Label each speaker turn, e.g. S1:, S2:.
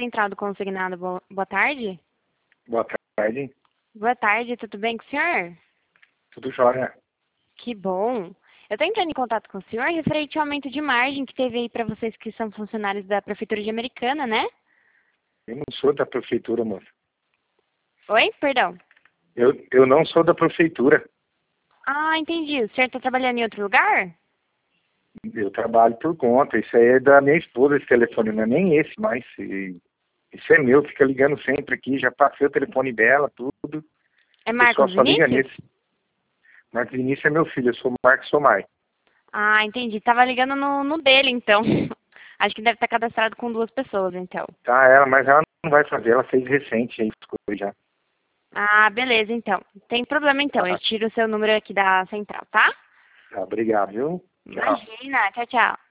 S1: Central do Consignado. Boa tarde.
S2: Boa tarde.
S1: Boa tarde, tudo bem com o senhor?
S2: Tudo jóia.
S1: Que bom. Eu estou entrando em contato com o senhor referente ao aumento de margem que teve aí para vocês que são funcionários da Prefeitura de Americana, né?
S2: Eu não sou da prefeitura, moça.
S1: Oi? Perdão.
S2: Eu não sou da prefeitura.
S1: Ah, entendi. O senhor está trabalhando em outro lugar?
S2: Eu trabalho por conta. Isso aí é da minha esposa, esse telefone. Não é nem esse mais. Isso é meu. Fica ligando sempre aqui. Já passei o telefone dela, tudo.
S1: É
S2: O pessoal
S1: Marcos
S2: só liga
S1: Vinícius?
S2: nesse. Marcos Vinícius é meu filho. Eu sou Marcos Somai.
S1: Ah, entendi. Tava ligando no dele, então. Acho que deve estar cadastrado com 2 pessoas, então.
S2: Tá, mas ela não vai fazer. Ela fez recente aí, as coisas já.
S1: Ah, beleza, então. Tem problema, então. Eu
S2: Tá,
S1: tiro o seu número aqui da central, tá?
S2: tá, obrigado, viu? Tchau.
S1: Imagina. Tchau, tchau.